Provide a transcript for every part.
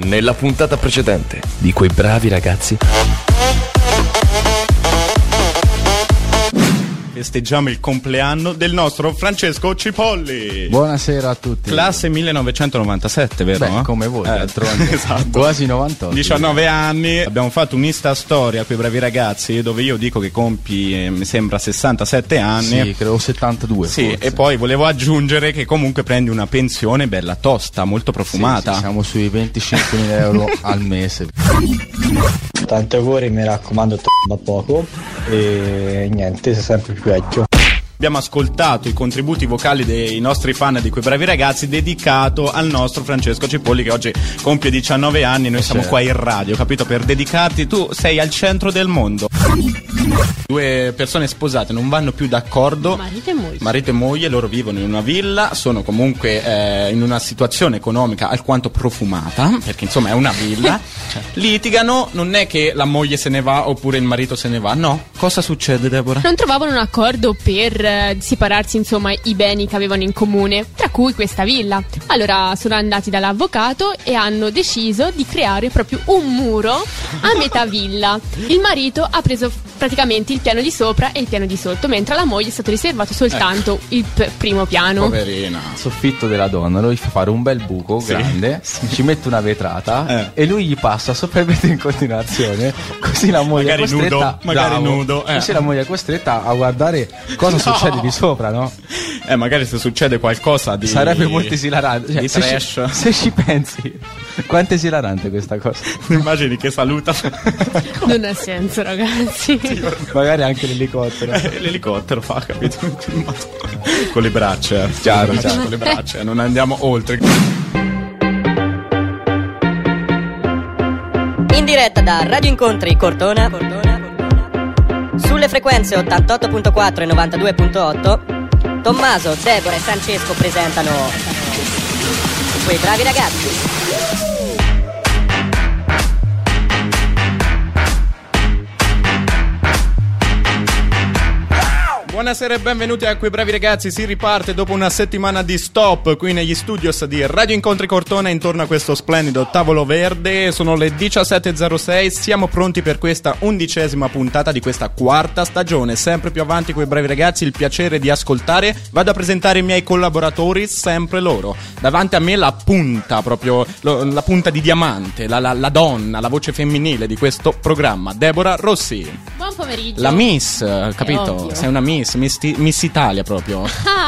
Nella puntata precedente di Quei bravi ragazzi. Festeggiamo il compleanno del nostro Francesco Cipolli. Buonasera a tutti. Classe 1997, vero? Beh, come voi, d'altronde. Esatto. Quasi 98. 19 anni. Abbiamo fatto un'Insta storia Quei bravi ragazzi, dove io dico che compi, mi sembra 67 anni. Sì, credo 72. Sì, forse. e poi volevo aggiungere che comunque prendi una pensione bella tosta, molto profumata. Sì, siamo sui 25.000 euro al mese. Tanti auguri, mi raccomando, da poco. E niente, sei sempre più vecchio. Abbiamo ascoltato i contributi vocali dei nostri fan di Quei bravi ragazzi, dedicato al nostro Francesco Cipolli, che oggi compie 19 anni. Noi siamo qua in radio, capito? Per dedicarti, tu sei al centro del mondo. Due persone sposate non vanno più d'accordo, marito e moglie, loro vivono in una villa, sono comunque in una situazione economica alquanto profumata, perché insomma è una villa. Litigano, non è che la moglie se ne va oppure il marito se ne va, no. Cosa succede, Deborah? Non trovavano un accordo per separarsi, insomma, i beni che avevano in comune, tra cui questa villa. Allora sono andati dall'avvocato e hanno deciso di creare proprio un muro a metà villa. Il marito ha preso praticamente il piano di sopra e il piano di sotto, mentre alla moglie è stato riservato soltanto il primo piano. Poverina. Il soffitto della donna, lui fa fare un bel buco grande, ci mette una vetrata e lui gli passa sopra il vetro in continuazione, così la moglie è costretta nudo. Così la moglie è costretta a guardare cosa succede di sopra, no? Magari se succede qualcosa di... Sarebbe molto esilarante, cioè, di trash. Se ci pensi, quanto è esilarante questa cosa. Immagini che saluta. Non ha senso, ragazzi. Magari anche l'elicottero. L'elicottero fa, capito? Con le braccia, chiaro. Con le braccia, non andiamo oltre. In diretta da Radio Incontri Cortona, sulle frequenze 88.4 e 92.8, Tommaso, Deborah e Francesco presentano Quei bravi ragazzi. Buonasera e benvenuti a Quei bravi ragazzi. Si riparte dopo una settimana di stop qui negli studios di Radio Incontri Cortona, intorno a questo splendido tavolo verde. Sono le 17.06, siamo pronti per questa 11ª puntata di questa quarta stagione. Sempre più avanti Quei bravi ragazzi, il piacere di ascoltare. Vado a presentare i miei collaboratori, sempre loro. Davanti a me la punta, proprio la punta di diamante, la donna, la voce femminile di questo programma, Deborah Rossi. Buon pomeriggio. La Miss, capito? Sei una Miss Italia proprio.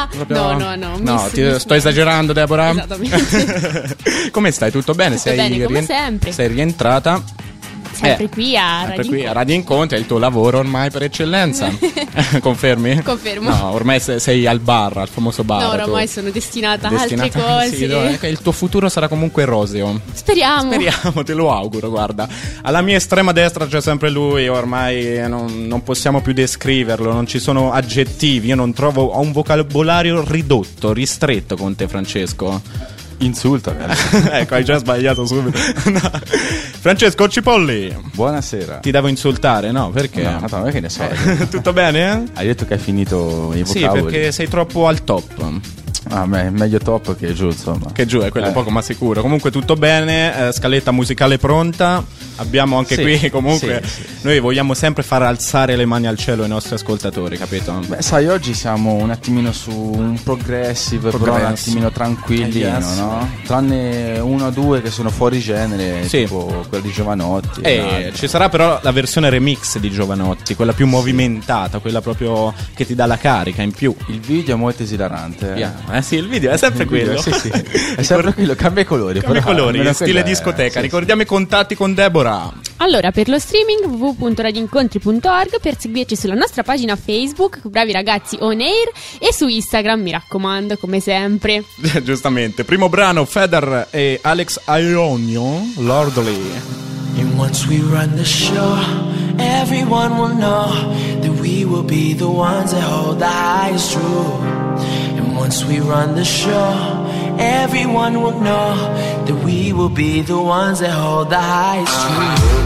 No, sto esagerando, Deborah? Esattamente. Come stai? Tutto bene? Tutto bene, come sempre. Sei rientrata? Sempre qui a Radio Incontri è il tuo lavoro ormai per eccellenza. Confermi? Confermo. No, ormai sei al bar, al famoso bar. No, ormai sono destinata a altre cose. Sì, il tuo futuro sarà comunque roseo. Speriamo, te lo auguro, guarda. Alla mia estrema destra c'è sempre lui, ormai non possiamo più descriverlo, non ci sono aggettivi, io non trovo, ho un vocabolario ridotto, ristretto con te, Francesco. Insulta. Ecco, hai già sbagliato subito. No. Francesco Cipolli. Buonasera. Ti devo insultare, no? Perché? No, che ne so. Tutto bene? Hai detto che hai finito i vocaboli. Sì, perché sei troppo al top. Meglio top che giù, insomma. Che giù, è quello poco ma sicuro. Comunque tutto bene, scaletta musicale pronta. Abbiamo anche qui, comunque, noi vogliamo sempre far alzare le mani al cielo ai nostri ascoltatori, capito? Beh, sai, oggi siamo un attimino su un progressive. Però un attimino tranquillino, no? Tranne uno o due che sono fuori genere, tipo quello di Giovanotti. Ci sarà però la versione remix di Giovanotti, quella più movimentata, quella proprio che ti dà la carica in più. Il video è molto esilarante. Sì, il video è sempre quello. Sì. È sempre quello, cambia i colori. Cambia i colori, stile discoteca. Ricordiamo i contatti con Deborah. Allora, per lo streaming www.radioincontri.org, per seguirci sulla nostra pagina Facebook Bravi Ragazzi On Air e su Instagram, mi raccomando, come sempre. Giustamente. Primo brano, Feder e Alex Aionio, Lordly. And once we run the show, everyone will know that we will be the ones that hold the highest truth. And once we run the show, everyone will know that we will be the ones that hold the highest truth.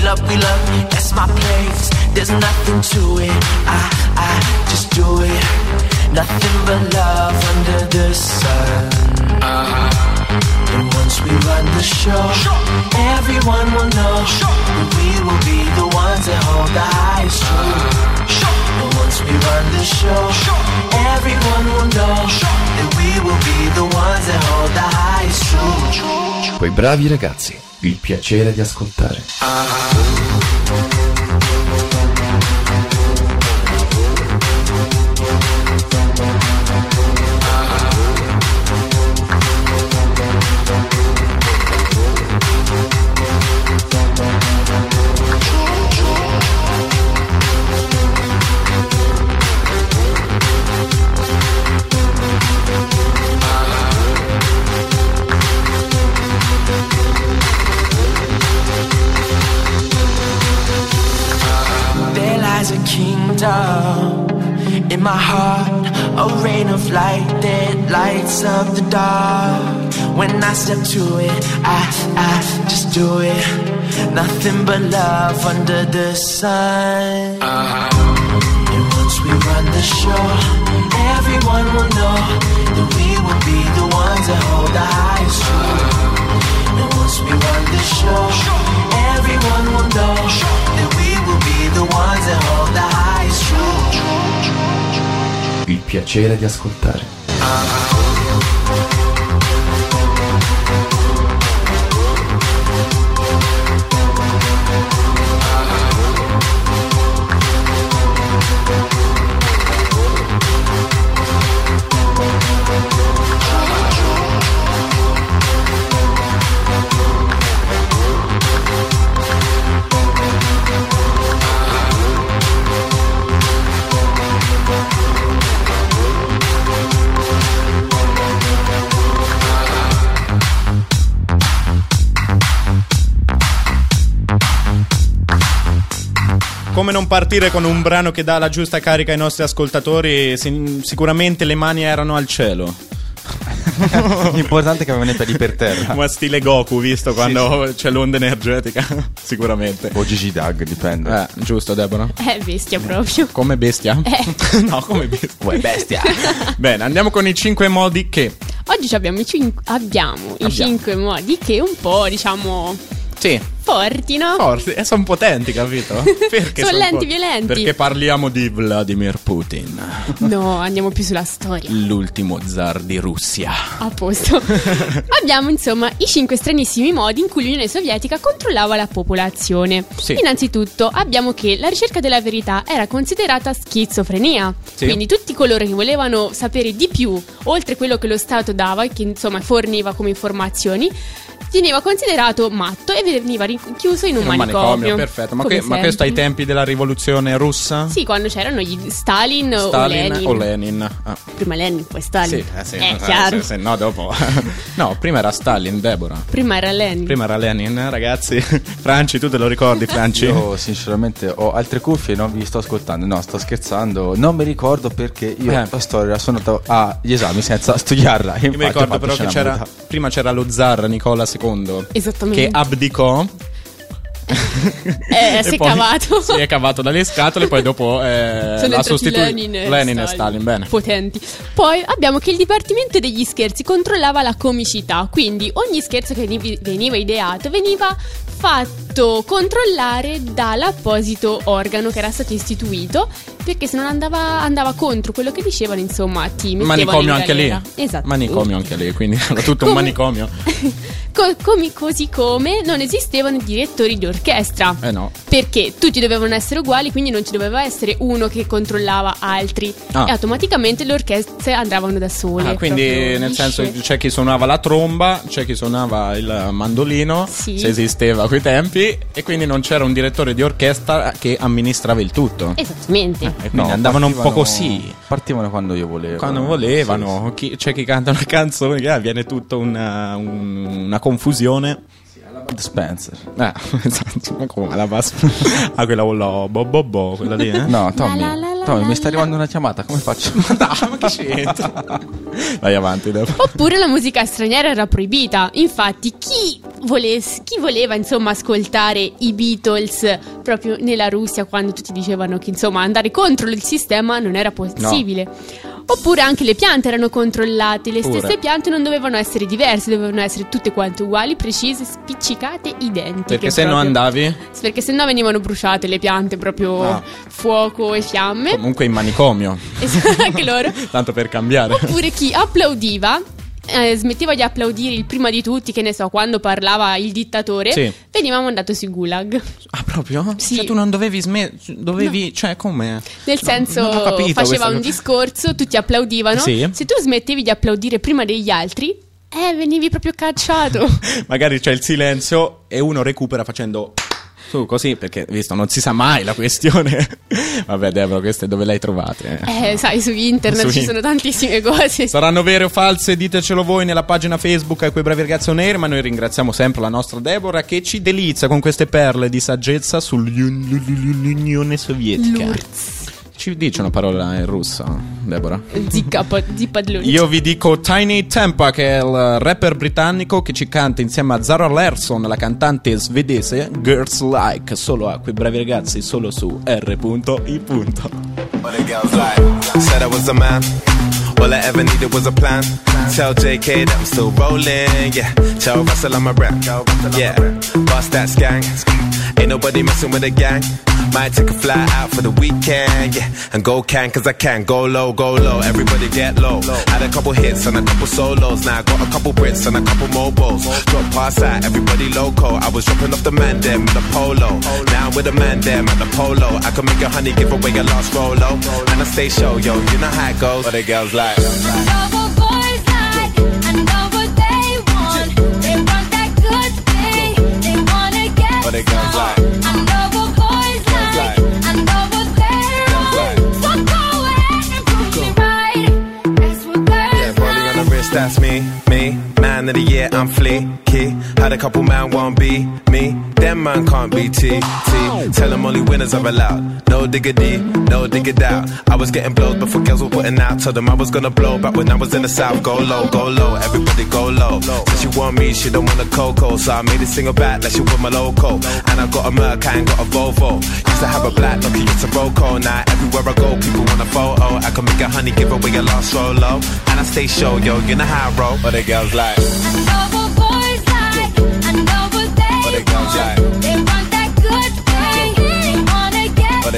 love, that's my place. There's nothing to it, I just do it. Nothing but love under the sun. And once we run the show, everyone will know that we will be the ones that hold the highest truth. And once we run the show, everyone will know that we will be the ones that hold the highest truth. Quei bravi ragazzi, il piacere di ascoltare. In my heart, a rain of light that lights up the dark. When I step to it, I just do it. Nothing but love under the sun. And once we run the show, everyone will know that we will be the ones that hold the highest truth. And once we run the show, everyone will know that we will be the ones that hold the highest truth. Il piacere di ascoltare. Come non partire con un brano che dà la giusta carica ai nostri ascoltatori? Sicuramente le mani erano al cielo. L'importante è che avevano i piedi per terra. Ma stile Goku, visto quando c'è l'onda energetica. Sicuramente. O Gigi Dag, dipende. Giusto, Deborah? Bestia proprio. Come bestia? No, come bestia. Uè, bestia. Bene, andiamo con i 5 modi che. Oggi abbiamo i 5 modi che un po', diciamo... Sì. Forti, no? Forti, e sono potenti, capito? Perché sono lenti, violenti. Perché parliamo di Vladimir Putin. No, andiamo più sulla storia. L'ultimo zar di Russia. A posto. Abbiamo insomma i 5 stranissimi modi in cui l'Unione Sovietica controllava la popolazione. Sì. Innanzitutto abbiamo che la ricerca della verità era considerata schizofrenia. Sì. Quindi tutti coloro che volevano sapere di più, oltre quello che lo Stato dava e che insomma forniva come informazioni, veniva considerato matto e veniva rinchiuso in un manicomio. Perfetto. Ma questo ai tempi della rivoluzione russa? Sì, quando c'erano gli Stalin o Lenin. Prima Lenin, poi Stalin. Sì. Chiaro. No, dopo. No, prima era Stalin, Deborah. Prima era Lenin, ragazzi. Franci, tu te lo ricordi, Franci? Io sinceramente ho altre cuffie e non vi sto ascoltando. No, sto scherzando. Non mi ricordo perché io la storia sono andato agli esami senza studiarla. Io mi ricordo però che prima c'era lo zar Nicola II. Esattamente. Che abdicò. Si è cavato dalle scatole. Poi dopo l'ha sostituito Lenin e Stalin. Bene. Potenti. Poi abbiamo che il Dipartimento degli Scherzi controllava la comicità. Quindi ogni scherzo che veniva ideato veniva fatto controllare dall'apposito organo che era stato istituito, perché se non andava contro quello che dicevano, insomma, ti mettevano manicomio in anche galera. lì. Esatto. Manicomio anche lì, quindi era tutto un manicomio. Così come non esistevano direttori di orchestra. No. Perché tutti dovevano essere uguali, quindi non ci doveva essere uno che controllava altri. E automaticamente le orchestre andavano da sole. Quindi nel senso c'è chi suonava la tromba, c'è chi suonava il mandolino, sì, se esisteva a quei tempi, e quindi non c'era un direttore di orchestra che amministrava il tutto. Esattamente. E quindi andavano un po' così. Partivano quando io volevo. Quando volevano. Sì. C'è chi canta una canzone che viene tutta una confusione. Bud Spencer. Esatto. Ma come la quella quella lì, No, Tommy. Tommy, mi sta arrivando una chiamata, come faccio? Ma che c'entra? Vai avanti, Deborah. Oppure la musica straniera era proibita. Infatti chi voleva insomma ascoltare i Beatles proprio nella Russia, quando tutti dicevano che insomma andare contro il sistema non era possibile. No. Oppure anche le piante erano controllate. Le stesse piante non dovevano essere diverse, dovevano essere tutte quante uguali, precise, spiccicate, identiche. Perché se no andavi? Perché se no venivano bruciate le piante, proprio fuoco e fiamme. Comunque in manicomio. Anche loro. Tanto per cambiare. Oppure chi applaudiva smetteva di applaudire il prima di tutti, che ne so, quando parlava il dittatore, veniva mandato sui gulag. Ah, proprio? Sì. Cioè tu non dovevi dovevi, cioè come? Nel senso, faceva un discorso, tutti applaudivano. Se tu smettevi di applaudire prima degli altri, venivi proprio cacciato. Magari c'è il silenzio e uno recupera facendo su così, perché visto non si sa mai la questione. Vabbè, Deborah, queste dove le hai trovate? Sai, su internet ci sono tantissime cose. Saranno vere o false? Ditecelo voi nella pagina Facebook a Quei Bravi Ragazzi On Air. Ma noi ringraziamo sempre la nostra Deborah, che ci delizia con queste perle di saggezza sull'Unione Sovietica. Ci dice una parola in russo, Deborah? Zippadluni. Io vi dico Tiny Tempa, che è il rapper britannico che ci canta insieme a Zara Larsson, la cantante svedese, Girls Like, solo a Quei Bravi Ragazzi, solo su R.I. Said I was a man. All I ever needed was a plan. Tell JK that I'm still rolling, yeah. Tell Russell I'm a rap, yeah. Bust that skank. Ain't nobody messing with a gang. Might take a fly out for the weekend, yeah. And go cause I can. Go low, everybody get low. Had a couple hits and a couple solos. Now I got a couple Brits and a couple mobiles. Drop pass out, everybody loco. I was dropping off the man them with the polo. Now I'm with the man them at the polo. I can make a honey give away a last Rolo. And I stay show, yo, you know how it goes. But the girls like I know what boys like, I know what they want. They want that good thing, they wanna get some. I know what boys like, I know what they want. So go ahead and prove me right. That's what girls like. Rolling on the wrist, that's me. Man of the year, I'm fleeky. Had a couple man won't be me. Them man can't be T. Tell them only winners are allowed. No diggity, no dig it out. I was getting blows before girls were putting out. Told them I was gonna blow back when I was in the south. Go low, everybody go low. Said she want me, she don't want a cocoa. So I made it single back like she want my loco. And I got a Merc, I ain't got a Volvo. Used to have a black Nokia, it's a Roco. Now everywhere I go, people want a photo. I can make a honey, give away a last Rolo. And I stay show, yo, you know how I roll. But the girls like I know what boys like, I know what they want. They want that good thing, they wanna get some.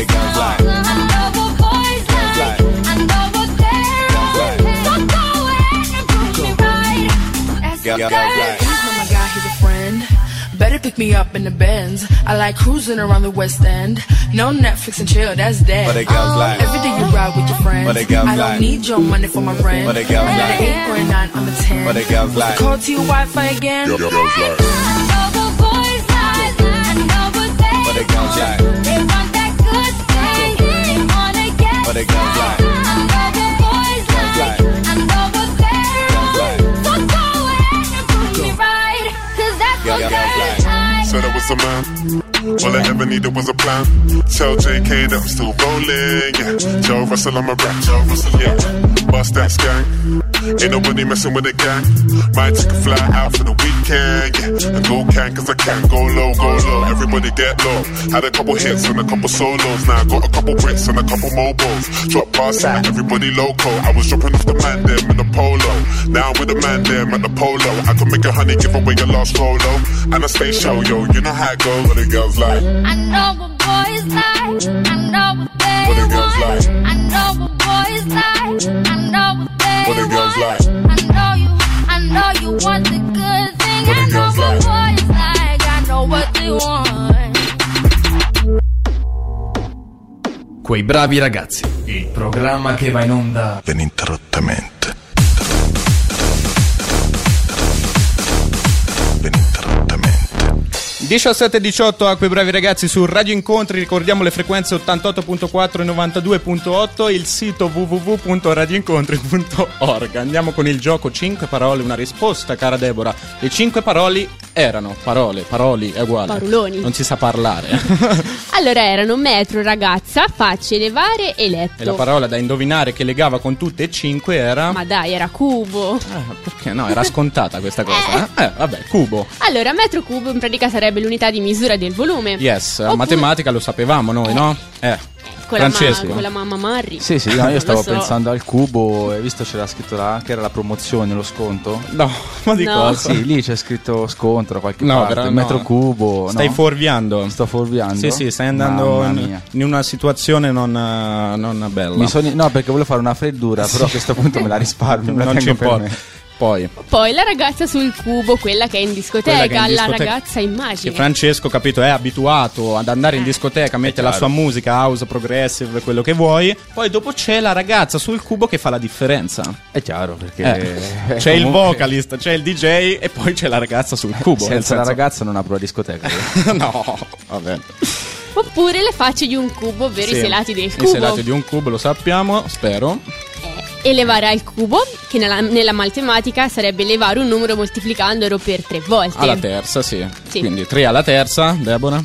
I know what boys like, I know what they want. So go ahead and prove me right. That's what girls like. Oh my God, he's a friend. Better pick me up in the Benz. I like cruising around the West End. No Netflix and chill, that's dead. But the girls like every day you ride with your friends. But the girls I don't need your money for my rent. But the girls I'm like an 8 or a 9, I'm a 10. But the girls like call to your Wi-Fi again. Girls like I know what boys like, I know what they But the girls like They want that good thing, they wanna get But the girls like I know what boys like, I know what they want. So go ahead and prove me right, cause that's what girls like. Said I was a man. All I ever needed was a plan. Tell JK that I'm still rolling, yeah. Tell Russell I'm a rap, yeah. Bust that skank. Ain't nobody messing with a gang. Might take a fly out for the weekend, yeah. And go cause I can. Go low, everybody get low. Had a couple hits and a couple solos. Now I got a couple Brits and a couple mobiles. Drop pass out, everybody loco. I was dropping off the man them in the polo. Now I'm with the man them at the polo. I can make a honey, give away a last Rolo. And I stay show, yo, you know how it goes. What the girls like I know what boys like, I know what they What the girls want. like I know what boys like, I know what they What the girls want. like I know you want the good thing. What the I know girls what like boys like, I know what they want. Quei Bravi Ragazzi, il programma che va in onda ininterrottamente. 17-18 a Quei Bravi Ragazzi su Radio Incontri. Ricordiamo le frequenze 88.4 e 92.8 e il sito www.radioincontri.org. Andiamo con il gioco 5 parole, una risposta, cara Deborah. Le 5 parole Erano paroli è uguale. Paroloni. Non si sa parlare. Allora erano metro, ragazza, facce, levare e letto. E la parola da indovinare che legava con tutte e 5 era... Ma dai, era cubo. Perché no? Era scontata questa cosa. Vabbè, cubo. Allora, metro cubo in pratica sarebbe l'unità di misura del volume. Yes, Oppure... matematica lo sapevamo noi, no? Con Francesco. con la mamma Marri. Sì, no, io stavo pensando al cubo e visto c'era scritto là che era la promozione, lo sconto. No, ma di cosa? Sì, lì c'è scritto scontro qualche parte, il metro cubo. Stai fuorviando. Sto fuorviando? Sì, stai andando in una situazione non bella. No, perché volevo fare una freddura, però a questo punto me la risparmio, non ci importa. Poi la ragazza sul cubo, quella che è in discoteca, la ragazza immagine. Che Francesco, capito, è abituato ad andare in discoteca, mette la sua musica, house, progressive, quello che vuoi. Poi dopo c'è la ragazza sul cubo che fa la differenza. È chiaro, perché c'è il vocalist, c'è il DJ e poi c'è la ragazza sul cubo. Senza la ragazza non apro la discoteca. No, vabbè. Oppure le facce di un cubo, ovvero i selati del cubo. I selati di un cubo, lo sappiamo, spero. Elevare al cubo, che nella matematica sarebbe elevare un numero moltiplicandolo per 3 volte. Alla terza, sì. Quindi 3 alla terza, Deborah?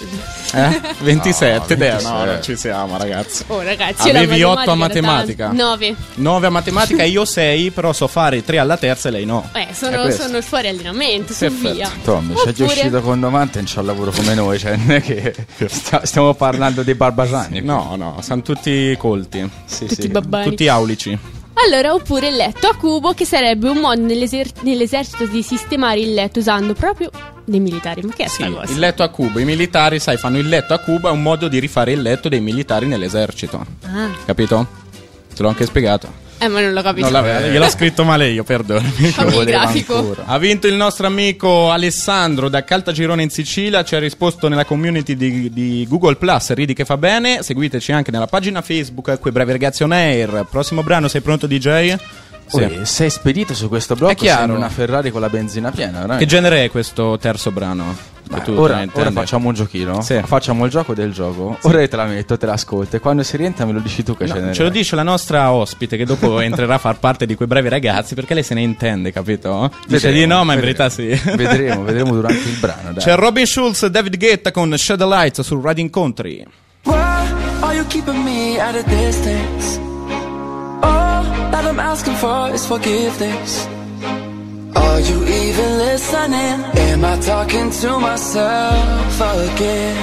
27, no, non ci siamo, ragazzi. Ragazzi, avevi 8 a matematica. 9 a matematica, io 6, però so fare 3 alla terza e lei no. Sono fuori allenamento, su via. Tommy, c'è già uscito con 90 e non c'è un lavoro come noi, cioè non è che stiamo parlando dei barbasani. No, sono tutti colti. Tutti babbani. Tutti aulici. Allora, oppure il letto a cubo, che sarebbe un modo nell'esercito di sistemare il letto usando proprio dei militari. Ma che è sta cosa? Il letto a cubo, i militari, sai, fanno il letto a cubo, è un modo di rifare il letto dei militari nell'esercito. Capito? Te l'ho anche spiegato. Ma non l'ho capito. Gliel'ho scritto male io, perdonami. Grafico. Ha vinto il nostro amico Alessandro da Caltagirone in Sicilia. Ci ha risposto nella community di Google Plus. Ridi che fa bene. Seguiteci anche nella pagina Facebook Quei Bravi Ragazzi on Air. Prossimo brano, sei pronto, DJ? Sì. Sei spedito su questo blocco. È chiaro. Una Ferrari con la benzina piena, veramente. Che genere è questo terzo brano? Ora facciamo un giochino. Sì. Facciamo il gioco del gioco. Sì. Ora te la metto, te l'ascolto. E quando si rientra me lo dici tu che ce lo dice la nostra ospite, che dopo entrerà a far parte di Quei Bravi Ragazzi, perché lei se ne intende, capito? Dice di no, ma in verità sì. Vedremo durante il brano, dai. C'è Robin Schulz, David Guetta con Shadow Lights su Riding Country. Why are you keeping me at a distance? All that I'm asking for is forgiveness. Are you even listening? Am I talking to myself again?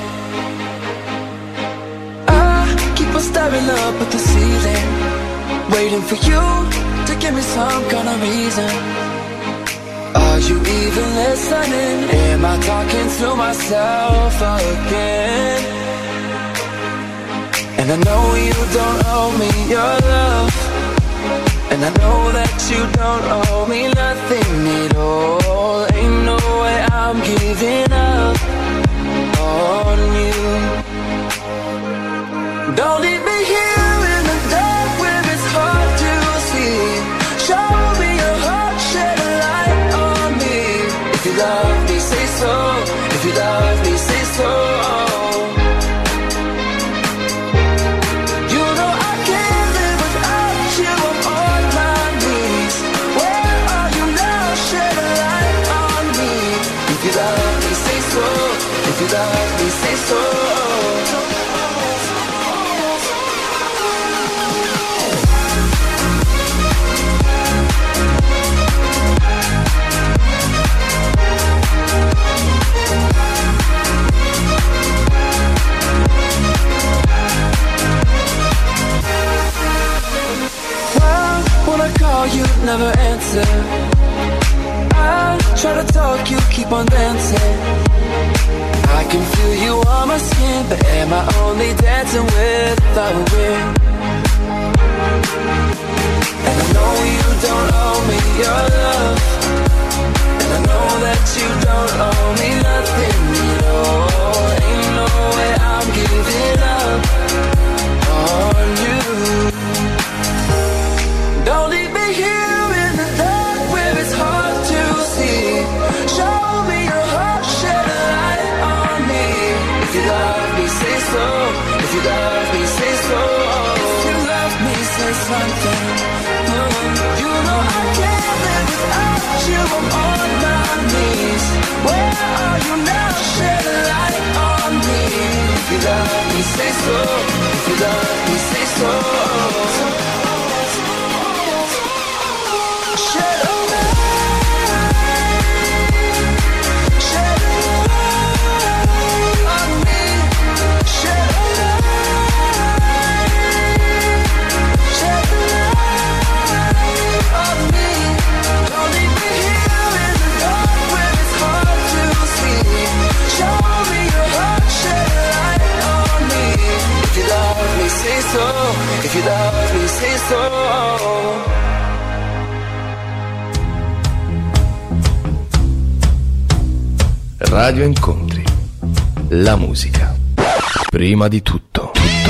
I keep on staring up at the ceiling, waiting for you to give me some kind of reason. Are you even listening? Am I talking to myself again? And I know you don't owe me your love, and I know that you don't owe me nothing at all. Ain't no way I'm giving up on you. Don't leave me here in the dark where it's hard to see. Show me your heart, shed a light on me. If you love me, say so. If you love me, say so. If you love me, say so. Well, when I call you, never answer. I try to talk, you keep on dancing. I can feel you on my skin, but am I only dancing with the wind? And I know you don't owe me your love, and I know that you don't owe me nothing at all. Ain't no way I'm giving up on you. Don't leave me here in the dark where it's hard to see. Show me your heart, shed a light on me. If you love me, say so. If you love me, say so. If you love me, say something. You know I can't live without you, I'm on my knees. Where are you now? Shed a light on me. If you love me, say so. If you love me, say so. Shed a light, shed a light on me. Shed a light, shed a light on me. Don't leave me here in the dark where it's hard to see. Show me your heart, shed a light on me. If you love me, say so. If you love me, say so. Radio Incontri. La musica. Prima di tutto.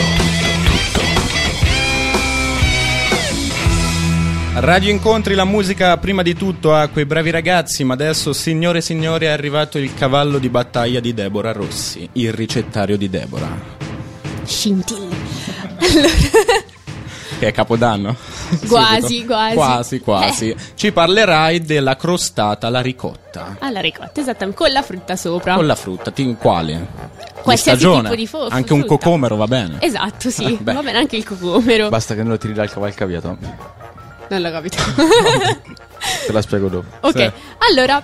Radio Incontri, la musica prima di tutto a quei bravi ragazzi, ma adesso, signore e signori, è arrivato il cavallo di battaglia di Deborah Rossi, il ricettario di Deborah. Scintille. Che è Capodanno? Quasi. Ci parlerai della crostata alla ricotta. Alla ricotta, esattamente, con la frutta sopra. Con la frutta, quale? Qualsiasi stagione. tipo di Anche un frutta. cocomero va bene. Esatto, sì, va bene anche il cocomero. Basta che non lo tiri dal cavalcaviato. Non l'ho capito. Te la spiego dopo. Ok, Sì. Allora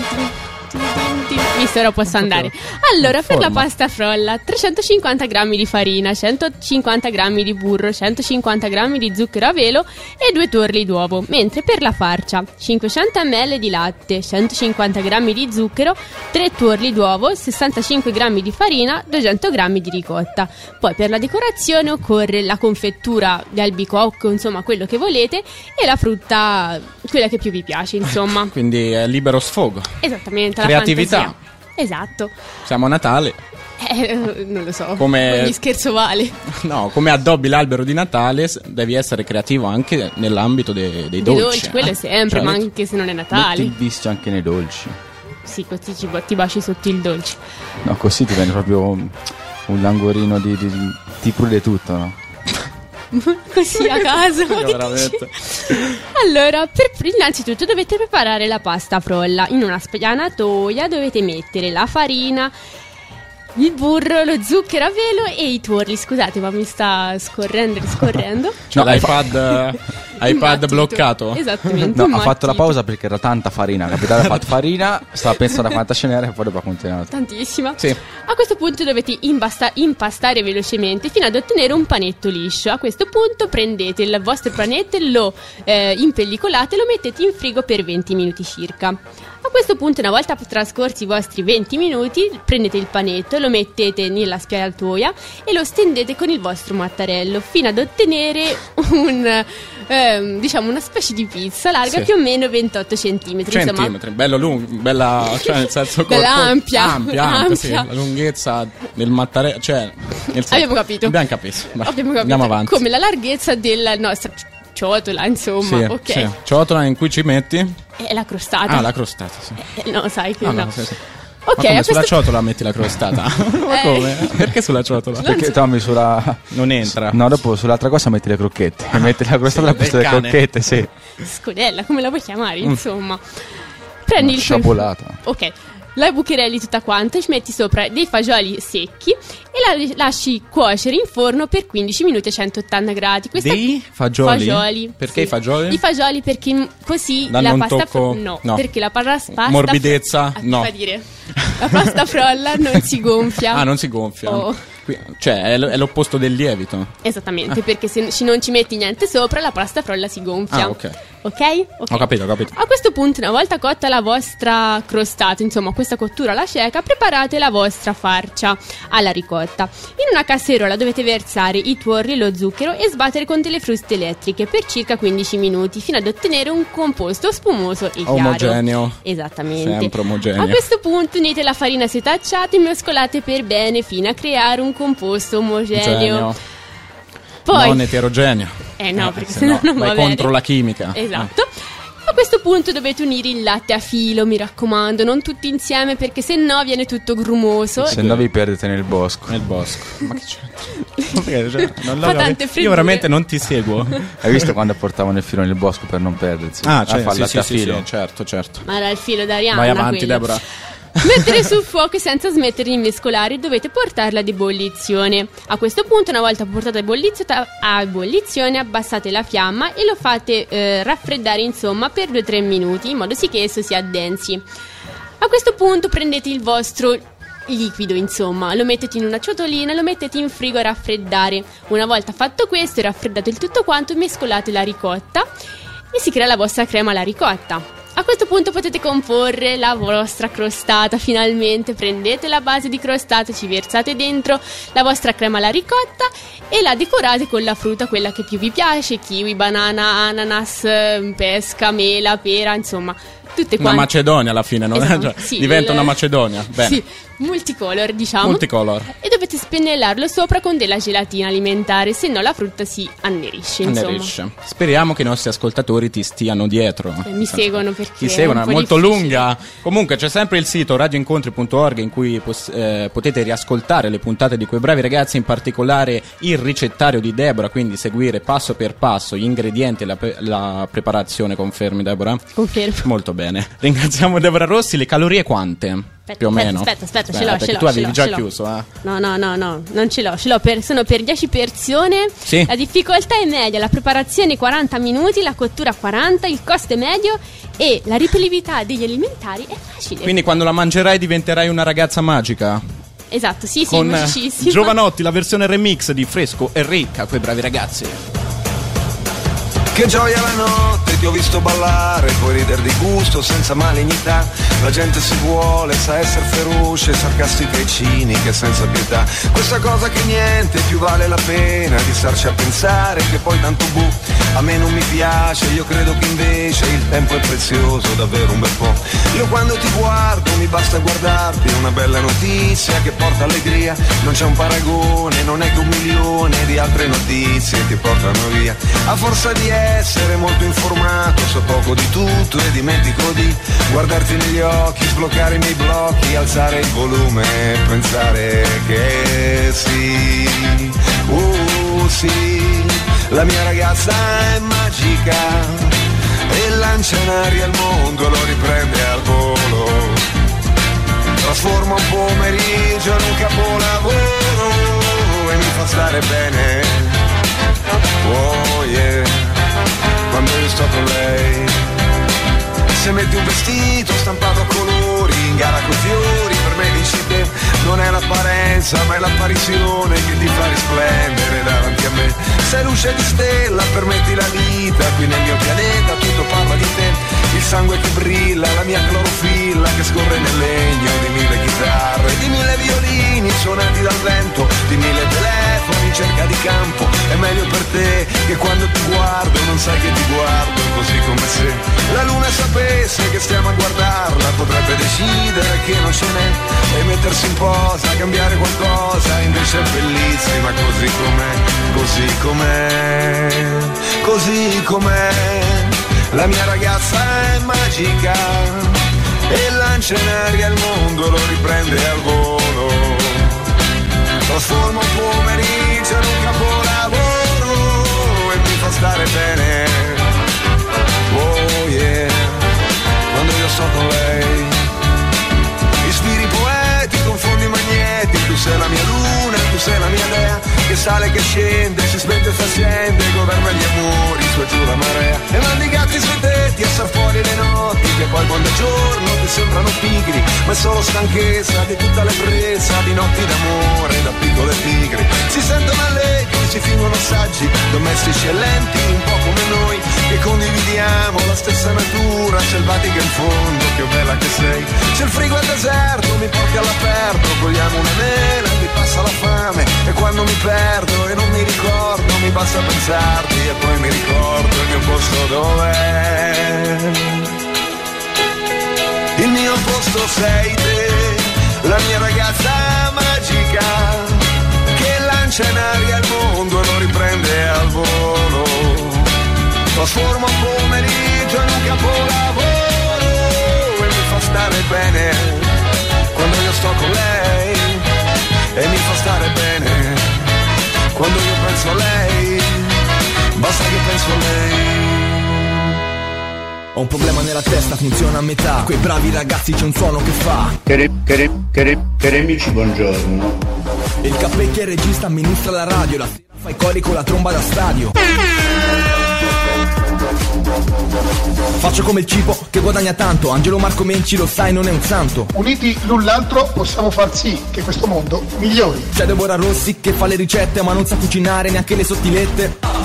visto ora posso andare. Allora, per la pasta frolla 350 grammi di farina, 150 grammi di burro, 150 grammi di zucchero a velo e 2 tuorli d'uovo. Mentre per la farcia 500 ml di latte, 150 grammi di zucchero, 3 tuorli d'uovo, 65 grammi di farina, 200 grammi di ricotta. Poi per la decorazione occorre la confettura di albicocco, insomma quello che volete, e la frutta, quella che più vi piace, insomma. Quindi è libero sfogo. Esattamente, Creatività. la fantasia. Esatto. Siamo a Natale. Non lo so. Come- Ogni scherzo vale. No, come addobbi l'albero di Natale, devi essere creativo anche nell'ambito dei Dei dolci. quello è sempre, Cioè, ma anche se non è Metti Natale. il vischio anche nei dolci. Sì, così ti baci sotto il dolce. No, così ti viene proprio un languorino ti prude tutto, no? Così a caso. Io che veramente. dici? Allora, innanzitutto dovete preparare la pasta frolla. In una spianatoia dovete mettere la farina, il burro, lo zucchero a velo e i tuorli. Scusate, ma mi sta scorrendo. Cioè, l'iPad Un battito. bloccato. Esattamente. No, un ha fatto la battito. pausa perché era tanta farina. Capitale ha fatto farina, stava pensando a quanta ce n'era e poi dopo ha continuato. Tantissima. Sì. A questo punto dovete impastare velocemente fino ad ottenere un panetto liscio. A questo punto prendete il vostro panetto e lo impellicolate e lo mettete in frigo per 20 minuti circa. A questo punto, una volta trascorsi i vostri 20 minuti, prendete il panetto, lo mettete nella spianatoia e lo stendete con il vostro mattarello fino ad ottenere una specie di pizza larga Sì. più o meno 28 centimetri. Insomma, Centimetri, bello lungo, bella, cioè nel senso Bella ampia, ampia, sì, ampia. la lunghezza del mattarello, cioè nel senso, Abbiamo capito. Abbiamo capito. Vai, abbiamo capito andiamo avanti. come la larghezza della nostra ciotola, insomma, Sì, ok. sì. Ciotola in cui ci metti? È la crostata. Ah, la crostata, sì. No, sai che Ah, no. no, sì, sì. Ok, Ma come a sulla questo ciotola metti la crostata? Ma come? Perché sulla ciotola? Perché Tommy Non entra. No, dopo sull'altra cosa metti le crocchette. E metti la crostata sì, al posto del delle cane. crocchette, sì. scodella, come la vuoi chiamare, insomma. Prendi il Sciabolata. Ok. La bucherelli tutta quanta, ci metti sopra dei fagioli secchi e la lasci cuocere in forno per 15 minuti a 180 gradi. Dei fagioli? Perché sì. i fagioli? I fagioli perché così Danno la un pasta tocco- no, no. perché la pasta Morbidezza? No. fa dire. La pasta frolla non si gonfia. Ah, non si gonfia. Oh. Cioè, è l'opposto del lievito. Esattamente, perché se non ci metti niente sopra, la pasta frolla si gonfia. Ah, ok. Ok? Ho capito. A questo punto, una volta cotta la vostra crostata, insomma, questa cottura alla cieca, preparate la vostra farcia alla ricotta. In una casseruola dovete versare i tuorli e lo zucchero e sbattere con delle fruste elettriche per circa 15 minuti fino ad ottenere un composto spumoso e chiaro. Omogeneo. Esattamente. Sempre omogeneo. A questo punto unite la farina setacciata e mescolate per bene fino a creare un composto omogeneo. Genio. Poi Non eterogeneo. no, perché se sennò no non vai va bene. contro la chimica. Esatto. A questo punto dovete unire il latte a filo, mi raccomando, non tutti insieme perché se no viene tutto grumoso. Se no vi perdete nel bosco. Nel bosco. Ma che c'è? Fa tante freddure. Io veramente non ti seguo. Hai visto quando portavano il filo nel bosco per non perdersi? Ah, cioè, fa il latte a sì, filo. certo. Ma era il filo d'Arianna. Vai avanti, quello. Deborah. Mettere sul fuoco e senza smettere di mescolare dovete portarla ad ebollizione. A questo punto, una volta portata a ebollizione, abbassate la fiamma e lo fate raffreddare insomma per 2-3 minuti in modo sì che esso si addensi. A questo punto prendete il vostro liquido, insomma, lo mettete in una ciotolina e lo mettete in frigo a raffreddare. Una volta fatto questo e raffreddato il tutto quanto, mescolate la ricotta e si crea la vostra crema alla ricotta. A questo punto potete comporre la vostra crostata, finalmente prendete la base di crostata, ci versate dentro la vostra crema alla ricotta e la decorate con la frutta, quella che più vi piace, kiwi, banana, ananas, pesca, mela, pera, insomma, tutte quante. Una Macedonia alla fine, non Esatto, è? Cioè, sì, diventa una Macedonia. Bene. Sì, multicolor, diciamo. Multicolor. E dovete spennellarlo sopra con della gelatina alimentare, se no la frutta si annerisce, insomma. Speriamo che i nostri ascoltatori ti stiano dietro. Mi seguono perché ti seguono, è molto difficile. lunga. Comunque c'è sempre il sito radioincontri.org in cui potete riascoltare le puntate di quei bravi ragazzi, in particolare il ricettario di Deborah, quindi seguire passo per passo gli ingredienti e la preparazione. Confermi, Deborah? Confermo. Molto bene. Ringraziamo Deborah Rossi. Le calorie quante? Più o meno. Aspetta, Beh, ce l'ho. Tu avevi già chiuso, eh? No, non ce l'ho. Sono per 10 persone. Sì. La difficoltà è media, la preparazione 40 minuti, la cottura 40, il costo è medio e la ripetitività degli alimentari è facile. Quindi quando la mangerai diventerai una ragazza magica. Esatto, sì, con magicissima. Giovanotti, la versione remix di Fresco e Ricca, quei bravi ragazzi. Che gioia la notte, ti ho visto ballare, puoi ridere di gusto senza malignità. La gente si vuole, sa essere feroce, sarcastica e cinica e senza pietà. Questa cosa che niente più vale la pena di starci a pensare, che poi tanto a me non mi piace. Io credo che invece il tempo è prezioso, davvero un bel po'. Io quando ti guardo mi basta guardarti, una bella notizia che porta allegria. Non c'è un paragone, non è che 1 milione di altre notizie ti portano via. A forza di essere molto informato, so poco di tutto e dimentico di guardarti negli occhi, sbloccare i miei blocchi, alzare il volume e pensare che sì, sì, la mia ragazza è magica e lancia in aria il mondo e lo riprende al volo, trasforma un pomeriggio in un capolavoro e mi fa stare bene, oh yeah, quando io sto con lei. Se metti un vestito stampato a colori, in gara coi fiori, per me vinci te. Non è l'apparenza ma è l'apparizione che ti fa risplendere davanti a me. Sei luce di stella, permetti la vita, qui nel mio pianeta tutto parla di te. Il sangue che brilla, la mia clorofilla che scorre nel legno di 1000 chitarre, di 1000 violini suonati dal vento, di 1000 telefoni in cerca di campo. È meglio per te che quando ti guardo non sai che ti guardo, così come se la luna sapesse che stiamo a guardarla, potrebbe decidere che non ce n'è e mettersi in posa, cambiare qualcosa, invece è bellissima così com'è, così com'è, così com'è. La mia ragazza è magica e lancia in aria il mondo e lo riprende al volo, trasforma un pomeriggio in un capolavoro e mi fa stare bene, oh yeah, quando io sto con lei. Ispiri poeti, confondi magneti, tu sei la mia luna, tu sei la mia dea, che sale, che scende, si spente e si accende, governa gli amori, su e giù la marea, e mandi i gatti sui tetti a star fuori le notti, che poi quando è giorno ti sembrano pigri, ma è solo stanchezza di tutta l'ebbrezza di notti d'amore da piccole tigri. Si sentono allegri, si fingono saggi, domestici e lenti, un po' come noi, che condividiamo la stessa natura selvatica in fondo, che bella che sei. C'è il frigo al deserto, mi porti all'aperto, cogliamo una mela, mi passa la fame, e quando mi perdo e non mi ricordo, mi basta pensarti e poi mi ricordo il mio posto dov'è. Il mio posto sei te, la mia ragazza magica, che lancia in aria il mondo e lo riprende al volo, trasforma un pomeriggio in un capolavoro Ho un problema nella testa, funziona a metà. Quei bravi ragazzi c'è un suono che fa. Cari amici, buongiorno. Il cappecchio è il regista, amministra la radio. La sera fa i cori con la tromba da stadio. Faccio come il cibo che guadagna tanto. Angelo Marco Menci, lo sai, non è un santo. Uniti l'un l'altro possiamo far sì che questo mondo migliori. C'è Deborah Rossi che fa le ricette ma non sa cucinare neanche le sottilette.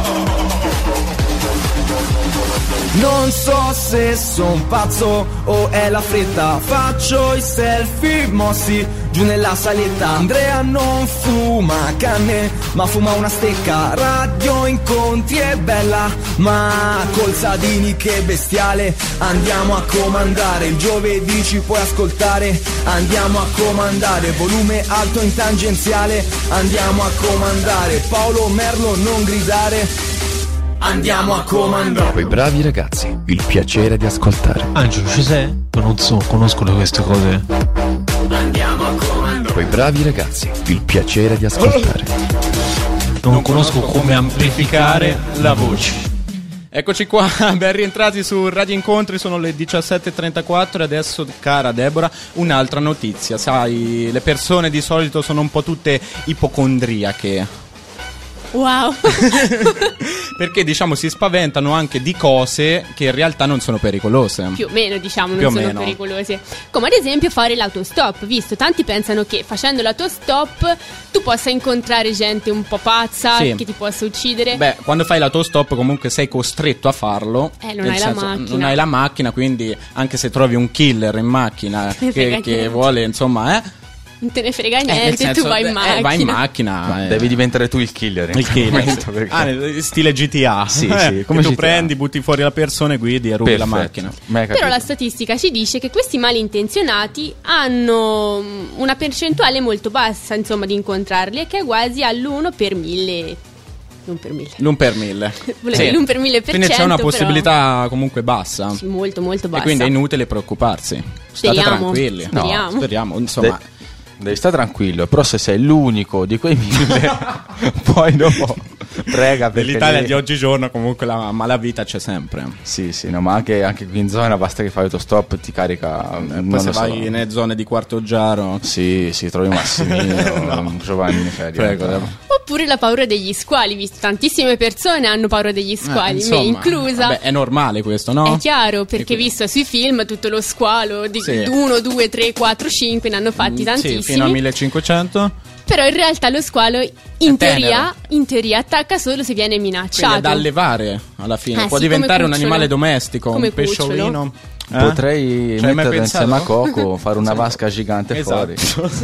Non so se son pazzo o è la fretta. Faccio i selfie mossi giù nella saletta. Andrea non fuma canne ma fuma una stecca. Radio incontri è bella ma col Sadini che bestiale. Andiamo a comandare, il giovedì ci puoi ascoltare. Andiamo a comandare, volume alto in tangenziale. Andiamo a comandare, Paolo Merlo non gridare. Andiamo a comandare. Quei bravi ragazzi, il piacere di ascoltare. Angelo, ci sei? Non so, conosco queste cose. Andiamo a comandare. Quei bravi ragazzi, il piacere di ascoltare. Non conosco come amplificare la voce. Eccoci qua, ben rientrati su Radio Incontri, sono le 17.34 e adesso, cara Deborah, un'altra notizia. Sai, le persone di solito sono un po' tutte ipocondriache. Wow. Perché diciamo si spaventano anche di cose che in realtà non sono pericolose. Più o meno, diciamo, non sono pericolose. Come ad esempio fare l'autostop. Visto, tanti pensano che facendo l'autostop tu possa incontrare gente un po' pazza, sì, che ti possa uccidere. Beh, quando fai l'autostop comunque sei costretto a farlo. Non hai la macchina. Non hai la macchina, quindi anche se trovi un killer in macchina che vuole, insomma, non te ne frega niente, tu vai in macchina. Vai in macchina. Devi diventare tu il killer. Il killer. Stile GTA. Sì, come tu GTA. prendi, butti fuori la persona e guidi e rubi la macchina. Però la statistica ci dice che questi malintenzionati hanno una percentuale molto bassa, insomma, di incontrarli, che è quasi all'1 per 1000. L'un per 1000. L'un per 1000. L'un per 1000%. Quindi c'è una possibilità comunque bassa. Sì, molto molto bassa. E quindi è inutile preoccuparsi. State tranquilli. Speriamo. Insomma. Devi stare tranquillo, però se sei l'unico di quei 1000 poi dopo prega, perché nell'Italia di oggigiorno comunque la malavita c'è sempre. Sì, no, ma anche qui in zona basta che fai autostop ti carica. Poi se vai nelle zone di Quarto Giaro, sì, trovi Massimino, Giovanni Prego. Oppure la paura degli squali, visto tantissime persone hanno paura degli squali, insomma, me inclusa. Vabbè, è normale questo, no? È chiaro, perché visto sui film tutto lo squalo di 1, 2, 3, 4, 5 ne hanno fatti tantissimi. Sì, fino a 1500. Però in realtà lo squalo in teoria attacca solo se viene minacciato. Quindi è da allevare alla fine. Può diventare un animale domestico, come un pesciolino. Potrei mettere insieme a Coco, fare una vasca gigante fuori.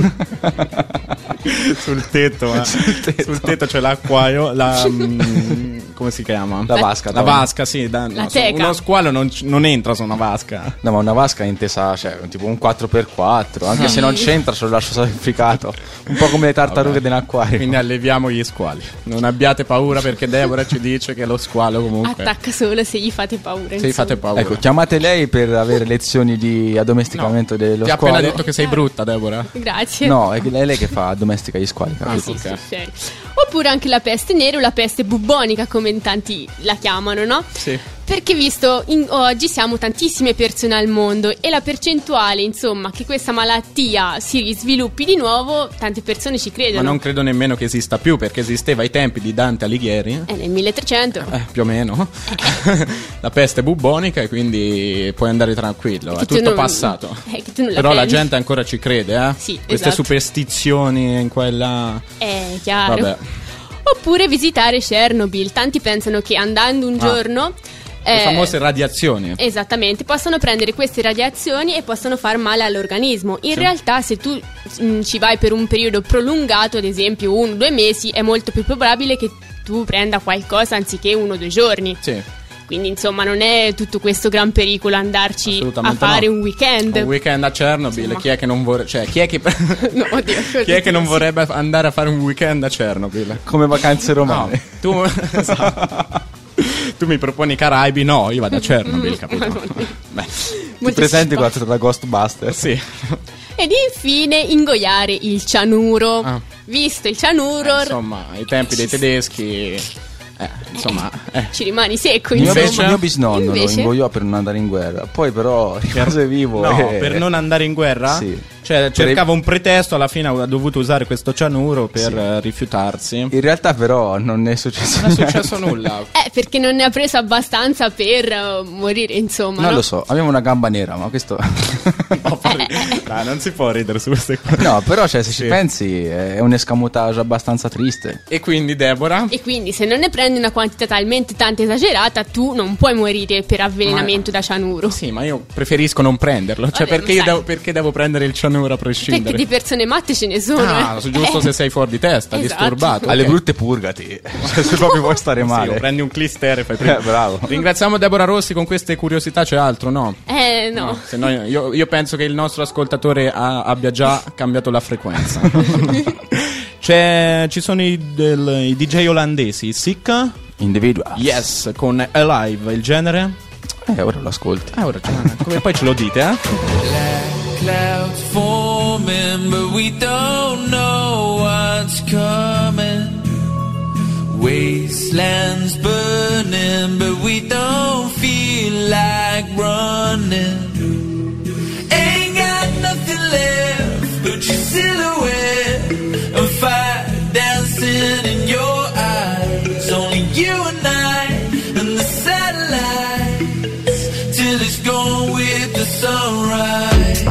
Sul tetto, sul tetto c'è l'acquario, come si chiama? La vasca. La vasca, sì. Uno squalo non entra su una vasca. No, ma una vasca è intesa, cioè tipo un 4x4, anche se non c'entra, se lo lascio saltificato. Un po' come le tartarughe dell'acquario. Quindi alleviamo gli squali. Non abbiate paura, perché Deborah ci dice che lo squalo comunque attacca solo se gli fate paura. Se gli fate paura. Ecco, chiamate lei per avere lezioni di addomesticamento dello squalo. Ti ha appena detto che sei brutta, Deborah. Grazie. No, è lei che fa addomestica gli squali. Sì. Oppure anche la peste nera o la peste bubbonica, come in tanti la chiamano, no? Sì. Perché visto oggi siamo tantissime persone al mondo e la percentuale, insomma, che questa malattia si risviluppi di nuovo, tante persone ci credono. Ma non credo nemmeno che esista più, perché esisteva ai tempi di Dante Alighieri. Nel 1300. Più o meno. La peste bubbonica, e quindi puoi andare tranquillo, è tutto passato. Però la gente ancora ci crede, Sì, queste superstizioni in quella. Chiaro. Vabbè. Oppure visitare Chernobyl. Tanti pensano che andando un giorno le famose radiazioni. Esattamente, possono prendere queste radiazioni e possono far male all'organismo. In realtà se tu ci vai per un periodo prolungato, ad esempio 1-2 mesi, è molto più probabile che tu prenda qualcosa anziché 1-2 giorni. Sì. Quindi insomma non è tutto questo gran pericolo andarci a fare un weekend. Un weekend a Chernobyl, insomma. Chi è che non vorrebbe, cioè chi è che chi è che non vorrebbe andare a fare un weekend a Chernobyl? Come vacanze romane. No, tu mi proponi i Caraibi, no, io vado a Chernobyl, capito? Ti presenti quattro da Ghostbusters? Sì. Ed infine ingoiare il cianuro. Visto il cianuro, insomma, ai tempi dei tedeschi insomma, ci rimani secco. Il Insomma. mio bisnonno lo Invece? invogliò per non andare in guerra, poi però rimase vivo. No, per non andare in guerra? Sì. Cioè cercava un pretesto, alla fine ha dovuto usare questo cianuro per rifiutarsi. In realtà però non è successo Non è successo nulla. Perché non ne ha preso abbastanza per morire, insomma. Non no? lo so, avevo una gamba nera, ma questo Dai, non si può ridere su queste cose. no, però cioè, se ci pensi è un escamotage abbastanza triste. E quindi Deborah? E quindi se non ne prendi una quantità talmente tanto esagerata, tu non puoi morire per avvelenamento da cianuro. Sì, ma io preferisco non prenderlo. Cioè, Vabbè, perché devo prendere il cianuro a prescindere? Perché di persone matte ce ne sono. Giusto se sei fuori di testa, Esatto. disturbato. Alle ok. brutte purgati. Cioè, se proprio vuoi stare male. Sì, o prendi un clister e fai prima. Bravo. Ringraziamo Deborah Rossi con queste curiosità, c'è altro, no? No. Se no io penso che il nostro ascoltatore abbia già cambiato la frequenza. Ci sono i DJ olandesi, Sick Individual. Yes, con Alive, il genere? Ora lo ascolti. Ora come poi ce lo dite, Clouds forming, but we don't know what's coming. Wastelands burning, but we don't feel like running. Ain't got nothing left but your silhouette and fire dancing in your eyes. Only you and I and the satellites till it's gone with the sunrise.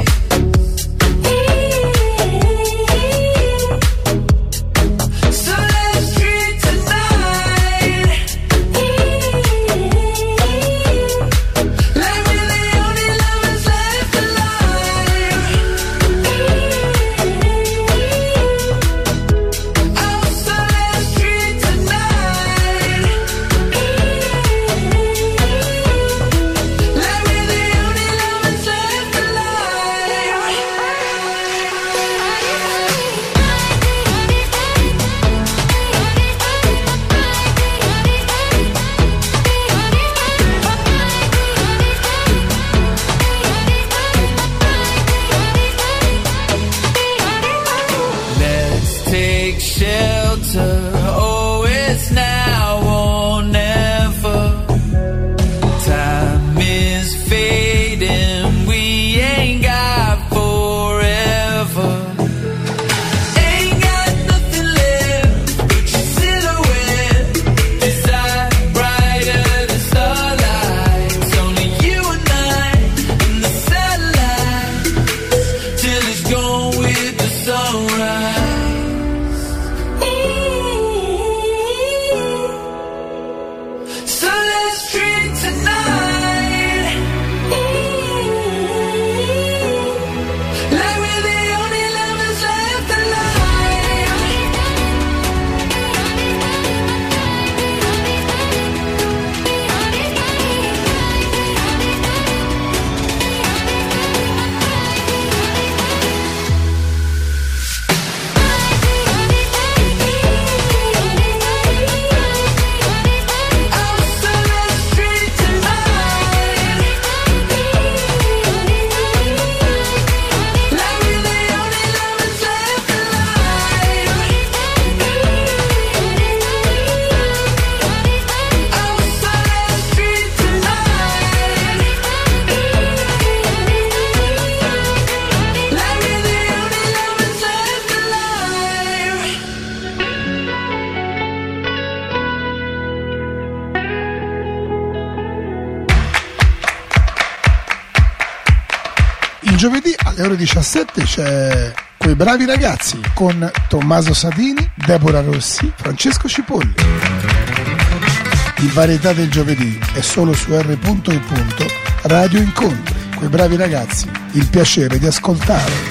Il giovedì alle ore 17 c'è Quei bravi ragazzi con Tommaso Sadini, Deborah Rossi, Francesco Cipolli. Il varietà del giovedì è solo su R.E. Radio Incontri. Quei bravi ragazzi, il piacere di ascoltare.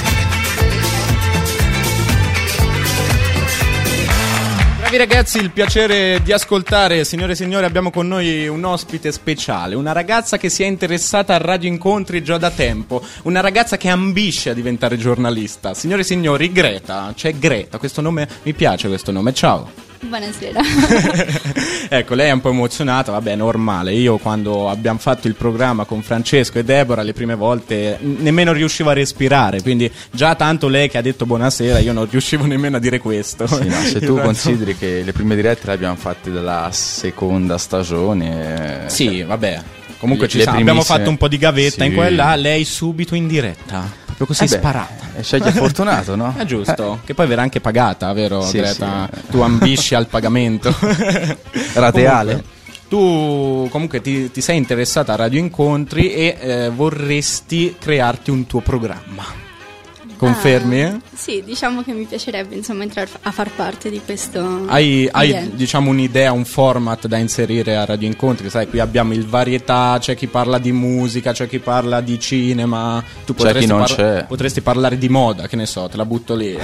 Bravi ragazzi, il piacere di ascoltare. Signore e signori, abbiamo con noi un ospite speciale, una ragazza che si è interessata a Radio Incontri già da tempo, una ragazza che ambisce a diventare giornalista. Signore e signori, Greta, c'è Greta, questo nome, mi piace questo nome, ciao. Buonasera. Ecco, lei è un po' emozionata, vabbè, normale. Io quando abbiamo fatto il programma con Francesco e Deborah le prime volte nemmeno riuscivo a respirare, quindi già tanto lei che ha detto buonasera, io non riuscivo nemmeno a dire questo. Sì, no, se tu consideri che le prime dirette le abbiamo fatte dalla seconda stagione. Sì, vabbè. Comunque abbiamo fatto un po' di gavetta in quella, lei subito in diretta. Proprio così sparata. C'è chi è fortunato, no? È giusto. Che poi verrà anche pagata, vero, sì, Greta? Sì. Tu ambisci al pagamento. Rateale. Tu comunque ti sei interessata a Radio Incontri e vorresti crearti un tuo programma. Confermi? Sì, diciamo che mi piacerebbe entrare a far parte di questo. Hai diciamo un'idea, un format da inserire a Radio Incontri? Sai, qui abbiamo il varietà, c'è chi parla di musica, c'è chi parla di cinema. Tu potresti parlare di moda, che ne so, te la butto lì.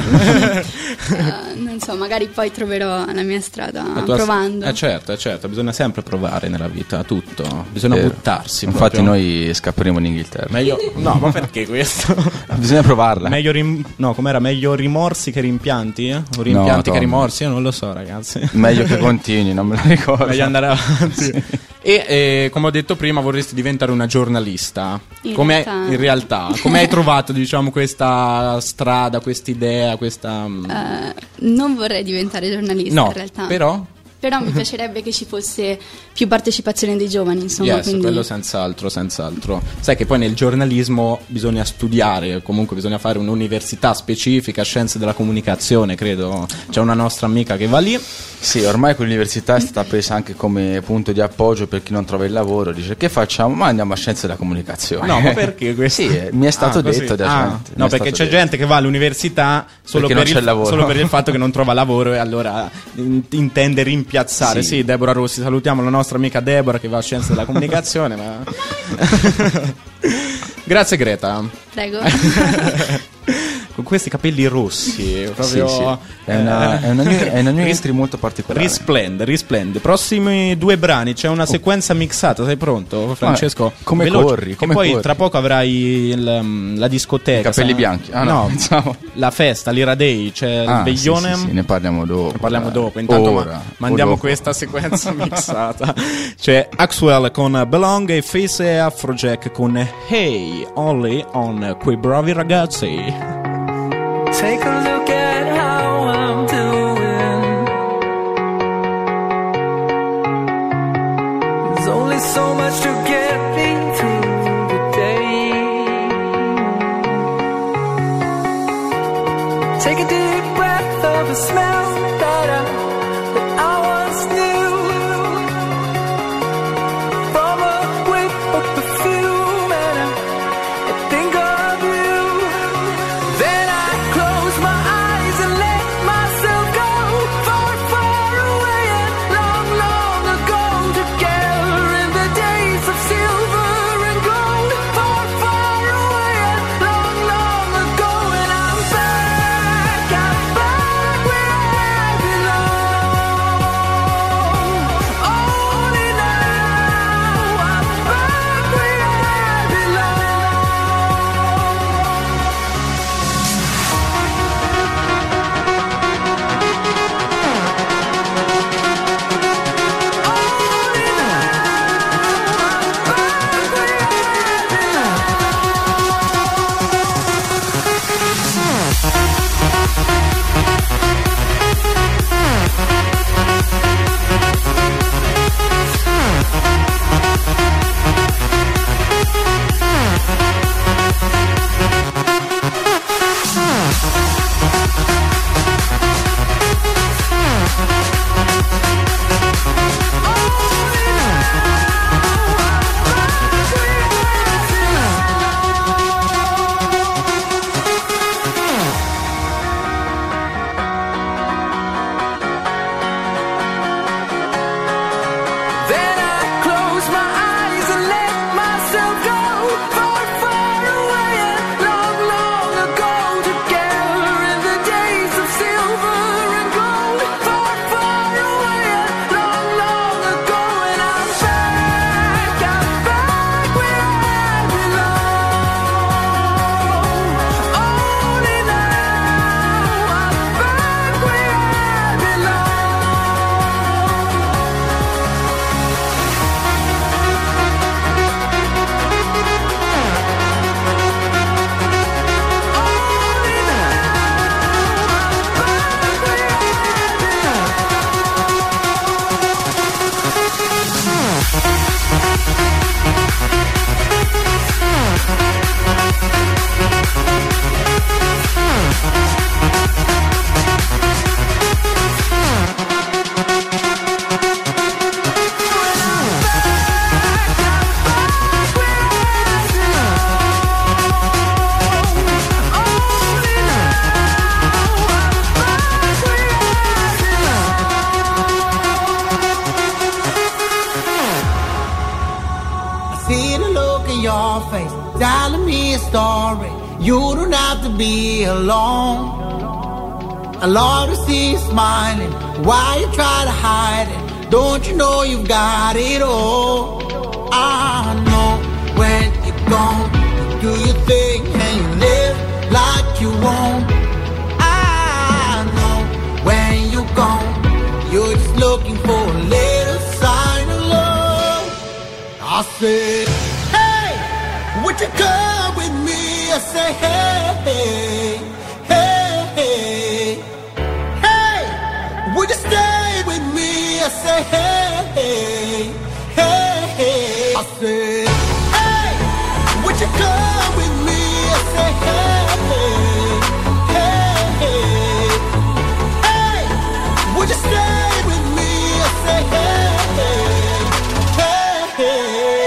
Non so, magari poi troverò la mia strada provando. Certo, bisogna sempre provare nella vita, tutto. Bisogna buttarsi. Infatti noi scapperemo in Inghilterra. No, ma perché questo? Bisogna provarla. Com'era? Meglio rimorsi che rimpianti? O rimpianti che rimorsi? Io non lo so, ragazzi. Meglio che continui, non me lo ricordo. Meglio andare avanti. Sì. E come ho detto prima, vorresti diventare una giornalista. In realtà, come hai trovato, diciamo, questa strada, questa idea, questa... Non vorrei diventare giornalista, in realtà. Però mi piacerebbe che ci fosse più partecipazione dei giovani, insomma. Yes, quindi... quello senz'altro. Sai che poi nel giornalismo bisogna studiare, comunque bisogna fare un'università specifica, scienze della comunicazione, credo. C'è una nostra amica che va lì. Sì, ormai quell'università è stata presa anche come punto di appoggio per chi non trova il lavoro. Dice, che facciamo? Ma andiamo a scienze della comunicazione. No, ma perché questo? Sì, mi è stato detto da gente. No, perché c'è gente che va all'università solo per il fatto che non trova lavoro e allora intende rimpiazzare. Sì, Deborah Rossi, salutiamo la nostra amica Deborah che va a scienze della comunicazione. Ma... Grazie Greta. Prego. Con questi capelli rossi, proprio sì. È una new entry molto particolare. Risplende. Prossimi 2 brani, c'è una sequenza mixata, sei pronto, Francesco? Come veloce, corri? Come poi tra poco avrai la discoteca. I capelli bianchi. La festa, l'Ira Day, c'è il veglione. Sì, ne parliamo dopo. Intanto mandiamo questa sequenza mixata. C'è Axwell con Belong e Face e Afrojack con Hey, Only on Quei Bravi Ragazzi. Take a look at how I'm doing. There's only so much to get me through the day. Take a deep breath of a smell that I once knew. From a whiff of perfume and I think of you. Then close my eyes and let myself go far, far away and long, long ago. Together in the days of silver and face, telling me a story. You don't have to be alone. I love to see you smiling. Why you try to hide it? Don't you know you've got it all? I know when you're gone, you do your thing and you live like you won't. I know when you're gone, you're just looking for a little sign of love. I said, hey, would you come with me? I say, hey, hey, hey, hey, hey, would you stay with me? I say, hey, hey, hey, hey. I said, hey, would you come with me? I say, hey, hey, hey, hey, would you stay with me? I say, hey, hey, hey.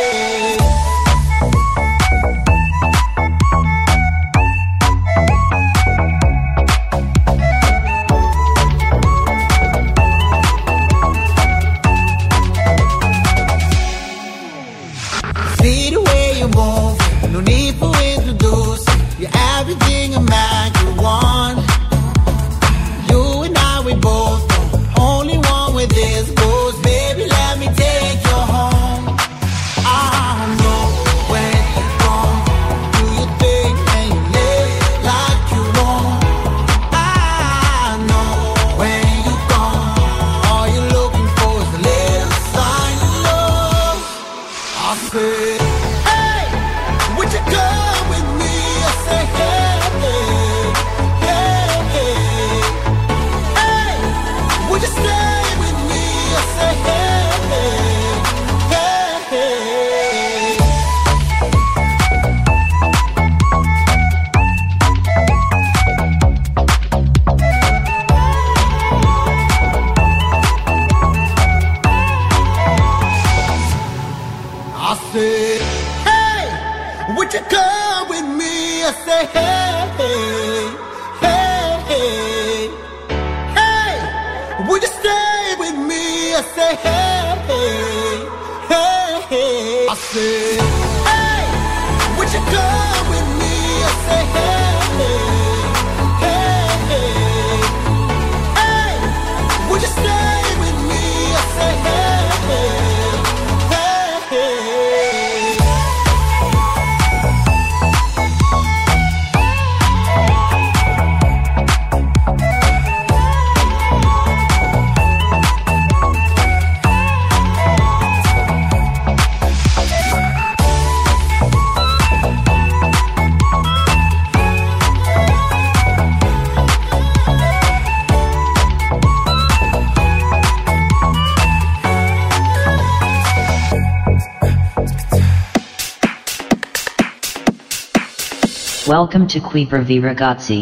See the way you move, no need for introducing. You're everything a man could want. You and I, we both know, only one with this goes. Baby, let me take you home. I know when you're gone, do your thing and you live like you want. I know when you're gone, all you're looking for is a little sign of love. I said, hey, would you come with me? I say, hey, hey, hey, hey, would you stay with me? I say, hey, hey, hey. I said, hey, would you come with me? I say, hey, hey, hey, hey, would you stay with me? I say, hey, hey, hey. I said, hey, would you come with me? I say, hey, hey, hey, would you stay with me? I say, hey, hey, hey. Welcome to Qui Bravi Ragazzi.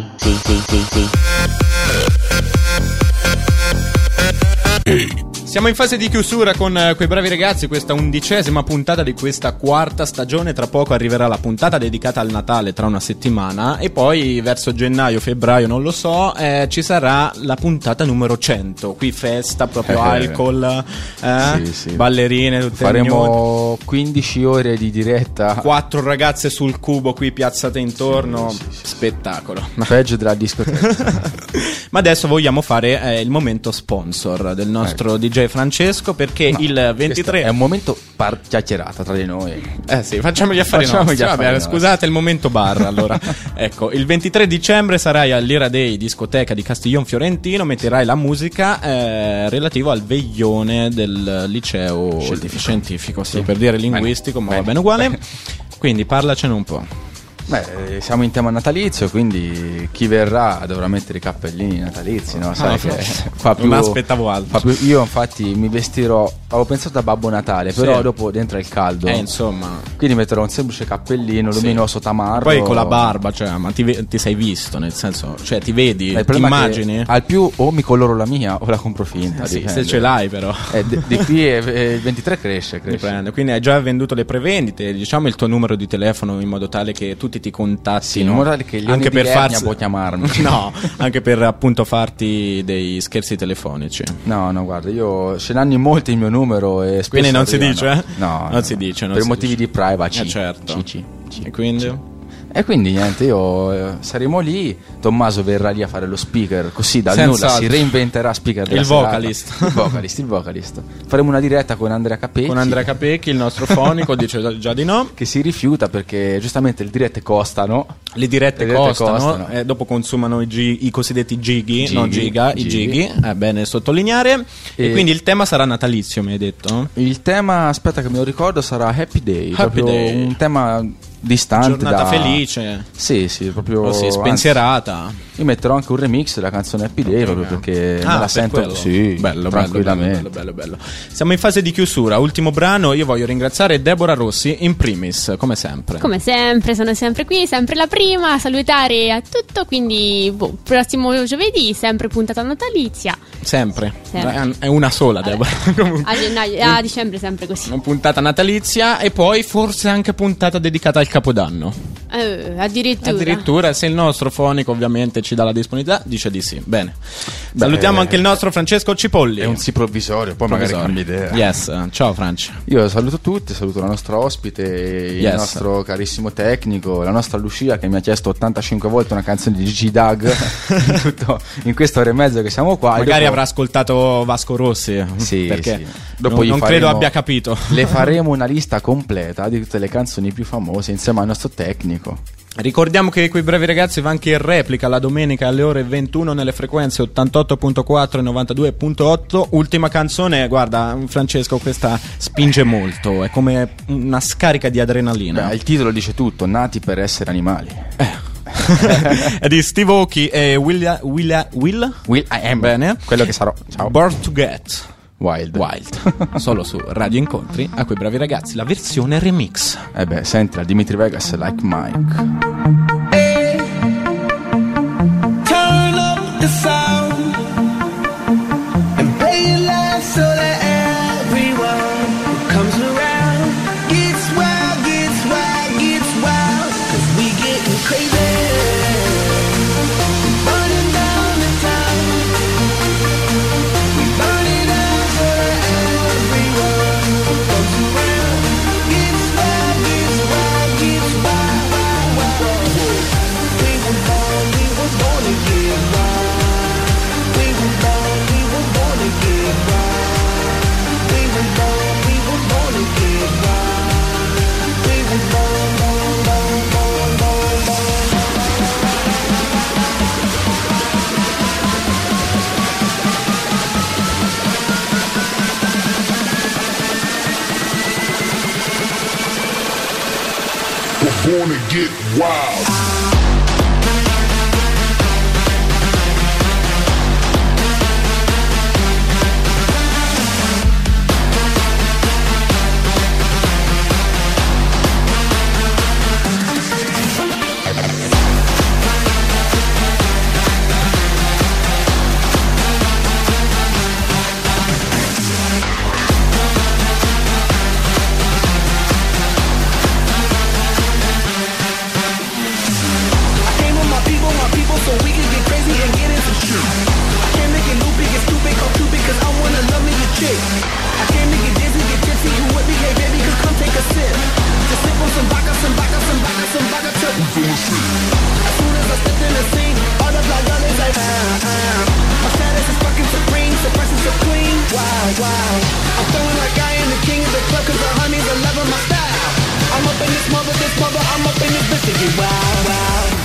Siamo in fase di chiusura con quei bravi ragazzi, questa 11ª puntata di questa 4ª stagione. Tra poco arriverà la puntata dedicata al Natale, tra una settimana, e poi verso gennaio, febbraio, non lo so, ci sarà la puntata numero 100. Qui festa, proprio alcol, sì. ballerine, tutte faremo 15 ore di diretta, 4 ragazze sul cubo qui piazzate intorno, sì. Spettacolo, peggio della discoteca. Ma adesso vogliamo fare il momento sponsor del nostro DJ Francesco, perché il 23 è un momento chiacchierata tra di noi. Sì, facciamo gli affari nostri. Vabbè, scusate, il momento bar. Allora, ecco, il 23 dicembre sarai all'Ira Day discoteca di Castiglion Fiorentino, metterai la musica relativa al veglione del liceo scientifico, sì, per dire linguistico, ma va bene uguale. Quindi parlacene un po'. Beh, siamo in tema natalizio, quindi chi verrà dovrà mettere i cappellini natalizi, no? Sai che fa più, non aspettavo altro. Io infatti mi vestirò, avevo pensato da Babbo Natale, però dopo dentro il caldo, insomma, quindi metterò un semplice cappellino luminoso tamarro. Poi con la barba, cioè, ma ti sei visto, nel senso, cioè ti vedi, ti immagini? Al più o mi coloro la mia o la compro finta, sì, se ce l'hai però. Di qui il 23 cresce. Dipende. Quindi hai già venduto le prevendite, diciamo il tuo numero di telefono in modo tale che tutti ti contatti, sì, in modo tale che anche per farsi può chiamarmi. No, anche per appunto farti dei scherzi telefonici. No, guarda, io ce l'hanno in molti il mio numero e spesso quindi non si dice? No, non si dice, per motivi di privacy. Certo. amici. E quindi niente, io saremo lì, Tommaso verrà lì a fare lo speaker, così dal nulla si reinventerà speaker della il vocalist. Faremo una diretta con Andrea Capecchi, il nostro fonico, dice già di no, che si rifiuta perché giustamente le dirette costano. Le dirette costano. E dopo consumano i cosiddetti gighi, non giga, i gighi, è bene sottolineare. E quindi il tema sarà natalizio, mi hai detto? Il tema, aspetta che me lo ricordo, sarà Happy Day. Un tema distante, giornata felice, sì, proprio spensierata. Io metterò anche un remix della canzone Happy Day proprio perché me la sento tranquillamente. Bello. Siamo in fase di chiusura, ultimo brano. Io voglio ringraziare Deborah Rossi in primis, come sempre, sono sempre qui, sempre la prima a salutare a tutto. Quindi prossimo giovedì sempre puntata natalizia, sempre. È una sola, Deborah. A dicembre sempre così, una puntata natalizia e poi forse anche puntata dedicata al Capodanno. Addirittura, se il nostro fonico ovviamente ci dà la disponibilità, dice di sì. Bene. Salutiamo anche il nostro Francesco Cipolli. È un sì provvisorio, poi magari cambia idea. Yes, ciao Francia. Io saluto tutti, saluto la nostra ospite, il nostro carissimo tecnico, la nostra Lucia che mi ha chiesto 85 volte una canzone di Gigi Dag in questa ora e mezza che siamo qua. Magari avrà ascoltato Vasco Rossi, perché dopo non credo abbia capito. Le faremo una lista completa di tutte le canzoni più famose insieme al nostro tecnico. Ricordiamo che Quei Bravi Ragazzi va anche in replica la domenica alle ore 21 nelle frequenze 88.4 e 92.8. Ultima canzone, guarda Francesco, questa spinge molto, è come una scarica di adrenalina. Il titolo dice tutto, Nati per essere animali. È di Steve Aoki e Will I Am, bene, quello che sarò. Ciao. Born to Get Wild. Solo su Radio Incontri, A Quei Bravi Ragazzi, la versione remix. Senti la Dimitri Vegas, Like Mike. Turn up the sound and play it loud so that everyone who comes around gets wild, gets wild, gets wild. 'Cause we getting crazy. Burning down the town. We burn it out so that everyone who comes around gets wild, gets wild, gets wild, wild, wild. We were born to get wild. We were born to get wild. We were born to get wild. We were born, born, born, born, born, born. We're born to get wild. So we can get crazy and get into shit. I can't make it loopy, get stupid, come stupid, 'cause I wanna love me a chick. I can't make it dizzy, get tipsy, you with me, hey baby, 'cause come take a sip. Just sip on some vodka, some vodka, some vodka, some vodka till we feel sick. As soon as I step in the scene, all the black girl is like, My status is fucking supreme, suppressing so clean, wow. I'm feeling like I am the king of the club, 'cause the honeys are loving my style. I'm up in this mother, I'm up in this bitch to get wild.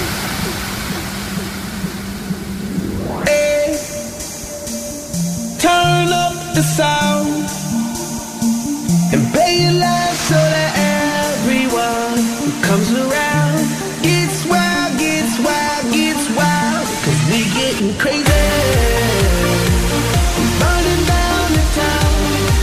Turn up the sound and play it loud so that everyone who comes around gets wild, gets wild, gets wild. 'Cause we getting crazy. We burning down the town.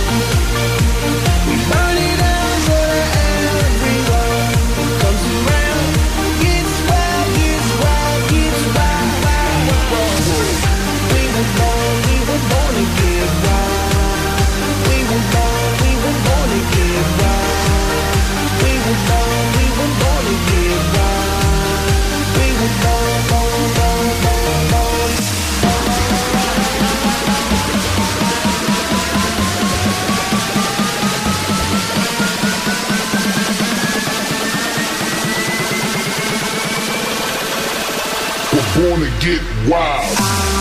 We burn it down so that everyone who comes around gets wild, gets wild, gets wild, wild, wild. We were born to get wild. We were born to get wild. wanna get wild.